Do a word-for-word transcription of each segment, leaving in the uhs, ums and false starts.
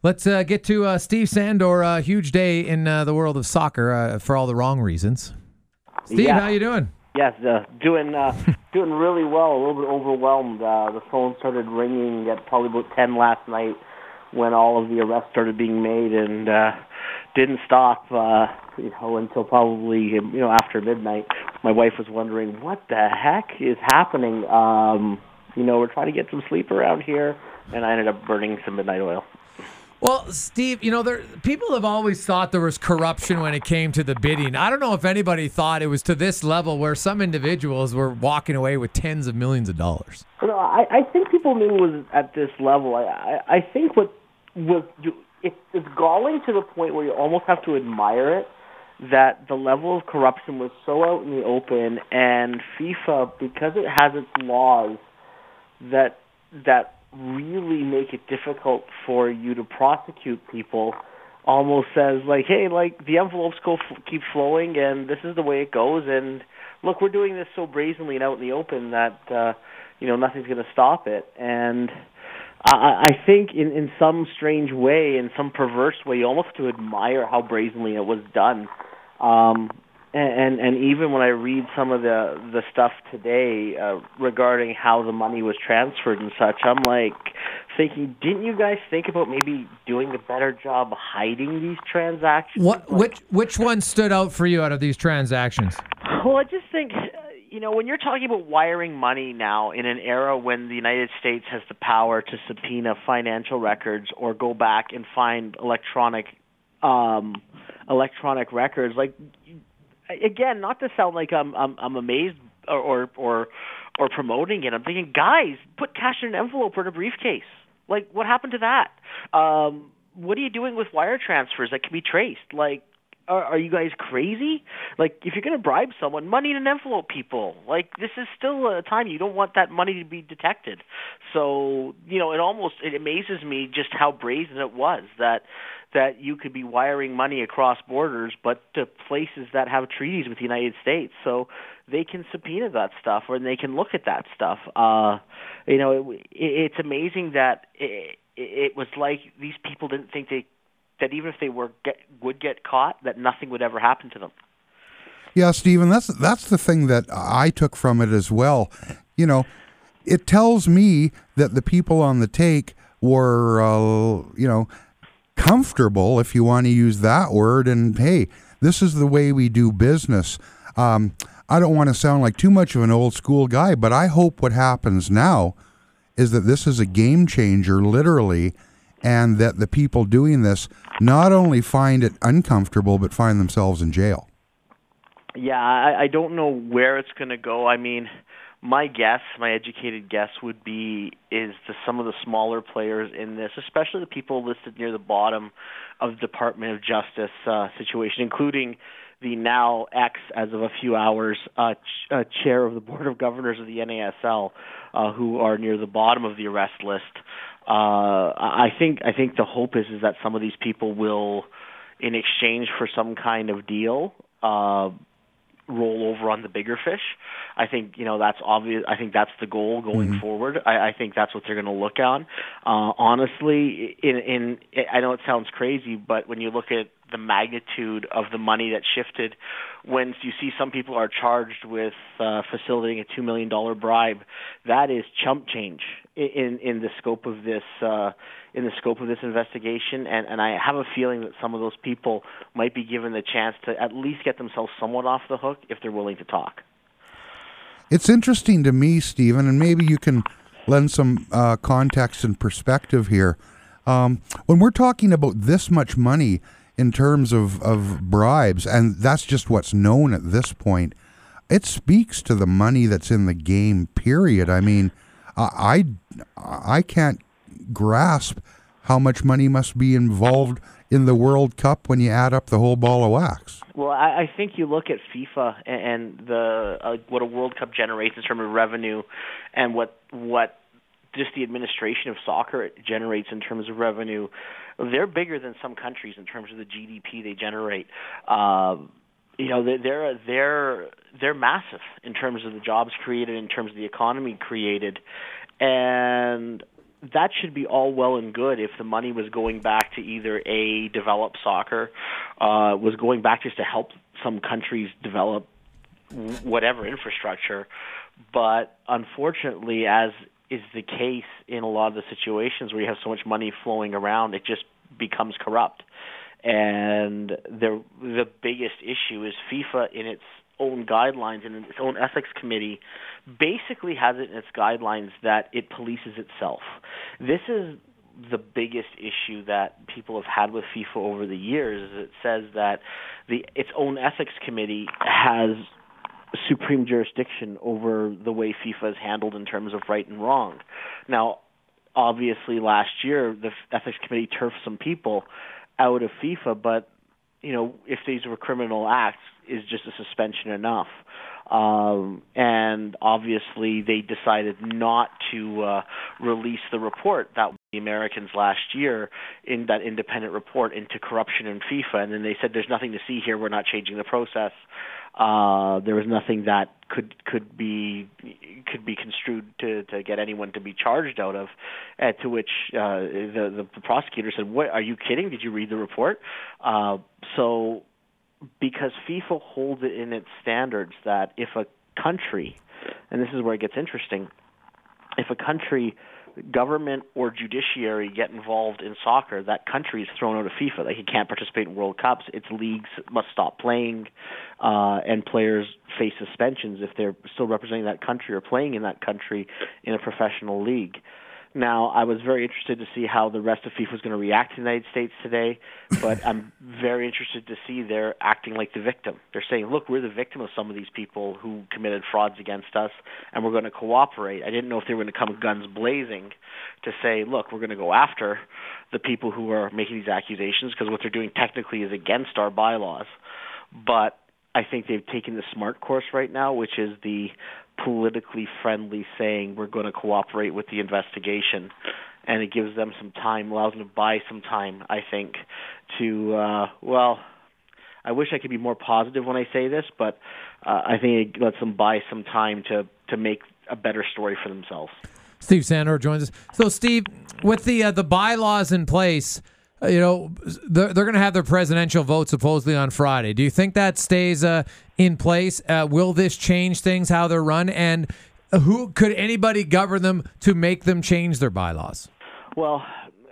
Let's uh, get to uh, Steve Sandor. A uh, huge day in uh, the world of soccer uh, for all the wrong reasons. Steve, yeah. how you doing? Yes, uh, doing uh, doing really well. A little bit overwhelmed. Uh, the phone started ringing at probably about ten last night when all of the arrests started being made, and uh, didn't stop. Uh, you know, until probably you know after midnight. My wife was wondering what the heck is happening. Um, you know, we're trying to get some sleep around here, and I ended up burning some midnight oil. Well, Steve, you know, there people have always thought there was corruption when it came to the bidding. I don't know if anybody thought it was to this level where some individuals were walking away with tens of millions of dollars. No, I, I think people knew it was at this level. I, I, I think what was it, it's galling to the point where you almost have to admire it, that the level of corruption was so out in the open, and FIFA, because it has its laws that that really make it difficult for you to prosecute people, almost says like, hey, like the envelopes go f- keep flowing, and this is the way it goes, and look, we're doing this so brazenly and out in the open that uh, you know nothing's going to stop it. And I, I think in, in some strange way, in some perverse way, you almost have to admire how brazenly it was done. Um, And, and even when I read some of the the stuff today uh, regarding how the money was transferred and such, I'm like thinking, didn't you guys think about maybe doing a better job hiding these transactions? What Like, which which one stood out for you out of these transactions? well, I just think, uh, you know, when you're talking about wiring money now in an era when the United States has the power to subpoena financial records or go back and find electronic um, electronic records, like. Again, not to sound like I'm I'm, I'm amazed or, or or or promoting it. I'm thinking, guys, put cash in an envelope or in a briefcase. Like, what happened to that? Um, what are you doing with wire transfers that can be traced? Like, are, are you guys crazy? Like, if you're going to bribe someone, money in an envelope, people. Like, this is still a time you don't want that money to be detected. So, you know, it almost it amazes me just how brazen it was that. that you could be wiring money across borders, but to places that have treaties with the United States, so they can subpoena that stuff or they can look at that stuff. Uh, you know, it, it's amazing that it, it was like these people didn't think they that even if they were get, would get caught, that nothing would ever happen to them. Yeah, Stephen, that's that's the thing that I took from it as well. You know, it tells me that the people on the take were, uh, you know. comfortable, if you want to use that word, and hey, this is the way we do business. Um, I don't want to sound like too much of an old school guy, but I hope what happens now is that this is a game changer, literally, and that the people doing this not only find it uncomfortable, but find themselves in jail. Yeah, I, I don't know where it's going to go. I mean, my guess, my educated guess would be is to some of the smaller players in this, especially the people listed near the bottom of the Department of Justice uh, situation, including the now ex, as of a few hours, uh, ch- uh, chair of the Board of Governors of the N A S L, uh, who are near the bottom of the arrest list. Uh, I think I think the hope is is that some of these people will, in exchange for some kind of deal, uh, roll over on the bigger fish. I think, you know, that's obvious. I think that's the goal going mm-hmm. forward. I, I think that's what they're going to look on. Uh, honestly, in, in I know it sounds crazy, but when you look at the magnitude of the money that shifted, when you see some people are charged with uh, facilitating a two million dollars bribe, that is chump change in, in the scope of this uh, in the scope of this investigation. And, and I have a feeling that some of those people might be given the chance to at least get themselves somewhat off the hook if they're willing to talk. It's interesting to me, Stephen, and maybe you can lend some uh, context and perspective here. Um, when we're talking about this much money in terms of, of bribes, and that's just what's known at this point, it speaks to the money that's in the game, period. I mean, I, I, I can't grasp how much money must be involved in the World Cup when you add up the whole ball of wax. Well, I, I think you look at FIFA and the uh, what a World Cup generates in terms of revenue, and what what just the administration of soccer generates in terms of revenue. They're bigger than some countries in terms of the G D P they generate. Um, you know, they're they're they're massive in terms of the jobs created, in terms of the economy created, and that should be all well and good if the money was going back to either A, develop soccer, uh, was going back just to help some countries develop whatever infrastructure. But unfortunately, as is the case in a lot of the situations where you have so much money flowing around, it just becomes corrupt. And the the biggest issue is FIFA in its own guidelines and in its own ethics committee basically has it in its guidelines that it polices itself. This is the biggest issue that people have had with FIFA over the years. Is it says that the its own ethics committee has supreme jurisdiction over the way FIFA is handled in terms of right and wrong. Now, obviously, last year the ethics committee turfed some people out of FIFA, but you know, if these were criminal acts, is just a suspension enough? Um, and obviously, they decided not to uh, release the report that the Americans last year in that independent report into corruption in FIFA, and then they said, "There's nothing to see here. We're not changing the process." Uh, there was nothing that could could be could be construed to, to get anyone to be charged out of. Uh, to which uh, the, the the prosecutor said, "What? Are you kidding? Did you read the report?" Uh, so. Because FIFA holds it in its standards that if a country, and this is where it gets interesting, if a country, government or judiciary get involved in soccer, that country is thrown out of FIFA. Like, it can't participate in World Cups. Its leagues must stop playing, uh, and players face suspensions if they're still representing that country or playing in that country in a professional league. Now, I was very interested to see how the rest of FIFA was going to react to the United States today, but I'm very interested to see they're acting like the victim. They're saying, look, we're the victim of some of these people who committed frauds against us, and we're going to cooperate. I didn't know if they were going to come guns blazing to say, look, we're going to go after the people who are making these accusations, because what they're doing technically is against our bylaws. But I think they've taken the smart course right now, which is the politically friendly saying we're going to cooperate with the investigation, and it gives them some time, allows them to buy some time, I think, to, uh, well, I wish I could be more positive when I say this, but uh, I think it lets them buy some time to, to make a better story for themselves. Steve Sandor joins us. So, Steve, with the uh, the bylaws in place, uh, you know, they're, they're going to have their presidential vote supposedly on Friday. Do you think that stays uh, in place? Uh, will this change things, how they're run? And who could anybody govern them to make them change their bylaws? Well,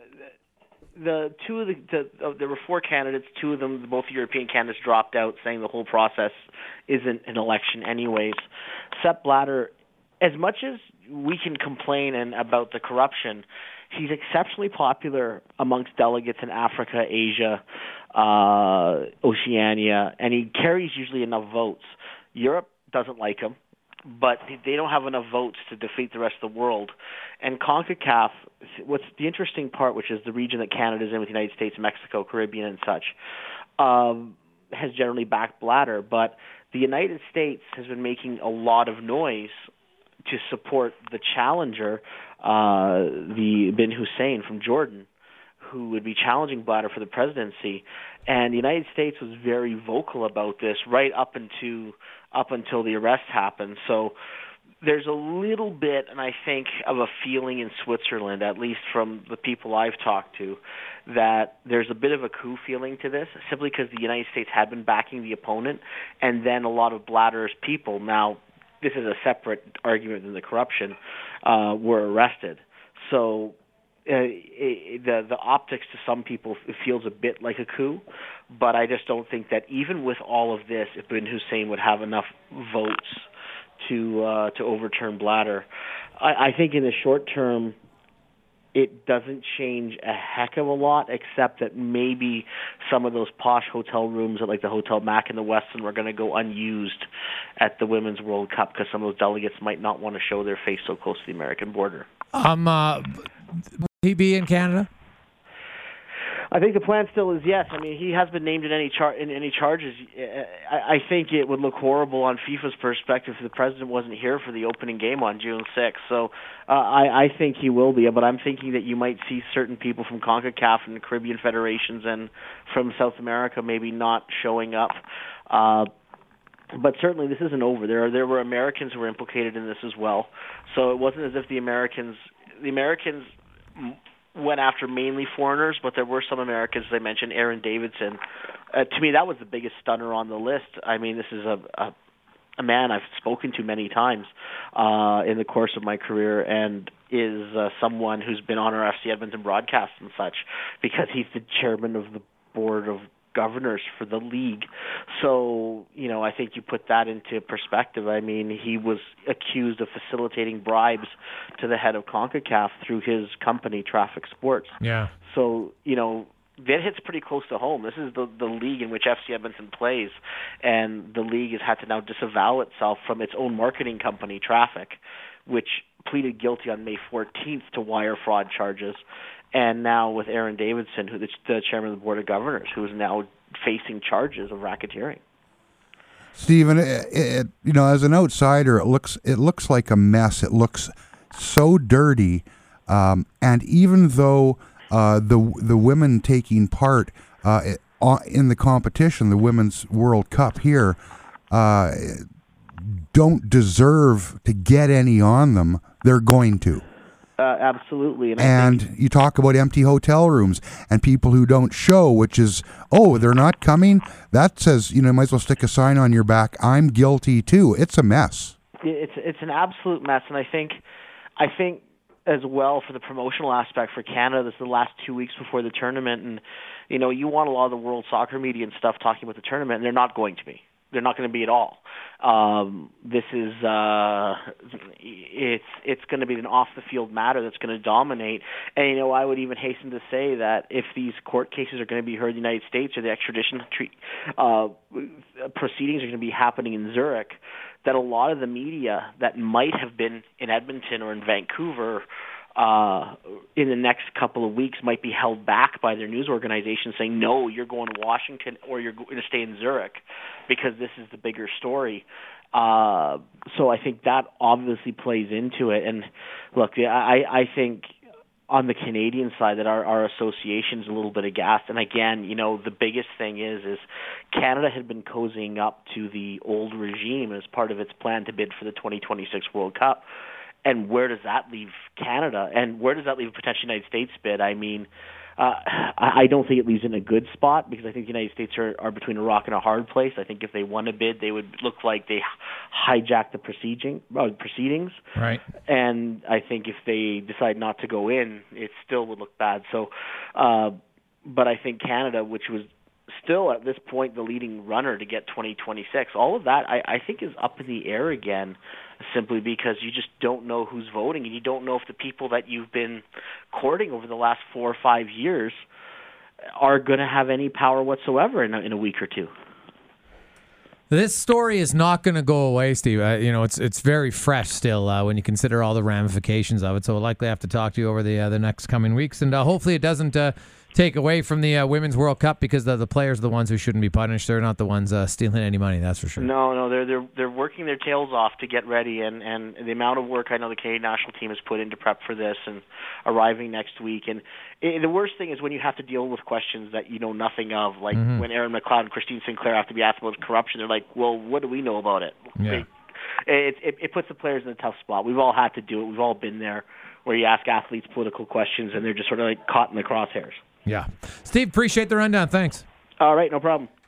the two of the, the uh, there were four candidates. Two of them, both European candidates, dropped out, saying the whole process isn't an election anyways. Sepp Blatter, as much as we can complain and about the corruption, he's exceptionally popular amongst delegates in Africa, Asia, uh, Oceania, and he carries usually enough votes. Europe doesn't like him, but they don't have enough votes to defeat the rest of the world. And CONCACAF, what's the interesting part, which is the region that Canada's in with the United States, Mexico, Caribbean, and such, um, has generally backed Blatter. But the United States has been making a lot of noise to support the challenger, uh, the bin Hussein from Jordan, who would be challenging Blatter for the presidency. And the United States was very vocal about this right up into up until the arrest happened. So there's a little bit, and I think, of a feeling in Switzerland, at least from the people I've talked to, that there's a bit of a coup feeling to this, simply because the United States had been backing the opponent, and then a lot of Blatter's people, now this is a separate argument than the corruption, uh, were arrested. So uh, it, the the optics to some people, it feels a bit like a coup, but I just don't think that even with all of this, if bin Hussein would have enough votes to uh, to overturn Blatter. I, I think in the short term, it doesn't change a heck of a lot, except that maybe some of those posh hotel rooms at like the Hotel Mac in the Westin were going to go unused at the Women's World Cup because some of those delegates might not want to show their face so close to the American border. Um, uh, will he be in Canada? I think the plan still is yes. I mean, he has been named in any char- in any charges. I, I think it would look horrible on FIFA's perspective if the president wasn't here for the opening game on June sixth. So uh, I, I think he will be. But I'm thinking that you might see certain people from CONCACAF and the Caribbean federations and from South America maybe not showing up. Uh, but certainly this isn't over. There are, there were Americans who were implicated in this as well. So it wasn't as if the Americans the Americans went after mainly foreigners, but there were some Americans. As I mentioned, Aaron Davidson. Uh, to me, that was the biggest stunner on the list. I mean, this is a, a, a man I've spoken to many times uh, in the course of my career, and is uh, someone who's been on our F C Edmonton broadcast and such, because he's the chairman of the board of governors for the league. So, you know, I think you put that into perspective. I mean, he was accused of facilitating bribes to the head of CONCACAF through his company, Traffic Sports. Yeah. So, you know, that hits pretty close to home. This is the, the league in which F C Edmonton plays, and the league has had to now disavow itself from its own marketing company, Traffic, which pleaded guilty on May fourteenth to wire fraud charges. And now with Aaron Davidson, who the, the chairman of the Board of Governors, who is now facing charges of racketeering. Stephen, it, it, you know, as an outsider, it looks it looks like a mess. It looks so dirty, um, and even though uh, the the women taking part uh, in the competition, the Women's World Cup here, uh, don't deserve to get any on them, they're going to. Uh, absolutely. And, and think, you talk about empty hotel rooms and people who don't show, which is, oh, they're not coming. That says, you know, you might as well stick a sign on your back. I'm guilty too. It's a mess. It's it's an absolute mess. And I think, I think as well for the promotional aspect for Canada, this is the last two weeks before the tournament. And, you know, you want a lot of the world soccer media and stuff talking about the tournament, and they're not going to be. They're not going to be at all. Um, this is uh, it's it's going to be an off the field matter that's going to dominate. And you know, I would even hasten to say that if these court cases are going to be heard in the United States, or the extradition treat, uh, proceedings are going to be happening in Zurich, that a lot of the media that might have been in Edmonton or in Vancouver uh, in the next couple of weeks might be held back by their news organization, saying, no, you're going to Washington or you're going to stay in Zurich because this is the bigger story. Uh, so I think that obviously plays into it. And look, I, I think on the Canadian side that our, our association is a little bit aghast. And again, you know, the biggest thing is, is Canada had been cozying up to the old regime as part of its plan to bid for the twenty twenty-six World Cup. And where does that leave Canada? And where does that leave a potential United States bid? I mean, uh, I don't think it leaves in a good spot, because I think the United States are, are between a rock and a hard place. I think if they won a bid, they would look like they hijacked the proceeding, uh, proceedings. Right. And I think if they decide not to go in, it still would look bad. So, uh, but I think Canada, which was still at this point the leading runner to get twenty twenty-six, all of that I, I think is up in the air again, simply because you just don't know who's voting, and you don't know if the people that you've been courting over the last four or five years are going to have any power whatsoever in a, in a week or two. This story is not going to go away, Steve. Uh, you know, it's it's very fresh still uh, when you consider all the ramifications of it. So we'll likely have to talk to you over the uh, the next coming weeks, and uh, hopefully it doesn't uh, take away from the uh, Women's World Cup, because the, the players are the ones who shouldn't be punished. They're not the ones uh, stealing any money, that's for sure. No, no, they're they're they're working their tails off to get ready, and, and the amount of work I know the Canadian national team has put into prep for this and arriving next week. And it, the worst thing is when you have to deal with questions that you know nothing of, like mm-hmm. when Aaron McLeod and Christine Sinclair have to be asked about corruption. They're like, well, what do we know about it? Yeah. It, it, it puts the players in a tough spot. We've all had to do it. We've all been there, where you ask athletes political questions and they're just sort of like caught in the crosshairs. Yeah. Steve, appreciate the rundown. Thanks. All right, no problem.